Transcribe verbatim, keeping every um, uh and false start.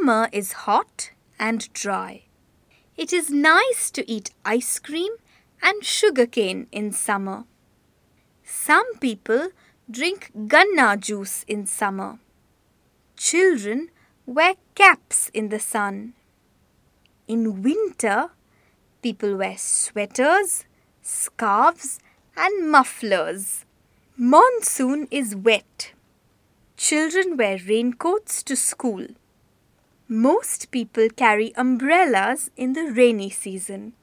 Summer is hot and dry. It is nice to eat ice cream and sugarcane in summer. Some people drink ganna juice in summer. Children wear caps in the sun. In winter, people wear sweaters, scarves, and mufflers. Monsoon is wet. Children wear raincoats to school. Most people carry umbrellas in the rainy season.